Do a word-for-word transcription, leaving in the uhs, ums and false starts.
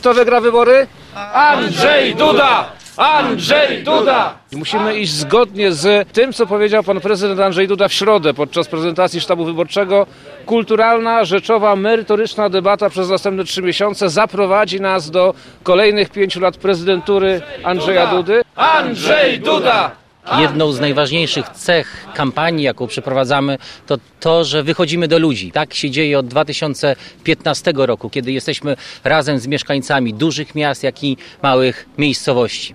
Kto wygra wybory? Andrzej Duda! Andrzej Duda! I musimy iść zgodnie z tym, co powiedział pan prezydent Andrzej Duda w środę podczas prezentacji sztabu wyborczego. Kulturalna, rzeczowa, merytoryczna debata przez następne trzy miesiące zaprowadzi nas do kolejnych pięciu lat prezydentury Andrzeja Dudy. Andrzej Duda! Jedną z najważniejszych cech kampanii, jaką przeprowadzamy, to to, że wychodzimy do ludzi. Tak się dzieje od dwa tysiące piętnastego roku, kiedy jesteśmy razem z mieszkańcami dużych miast, jak i małych miejscowości.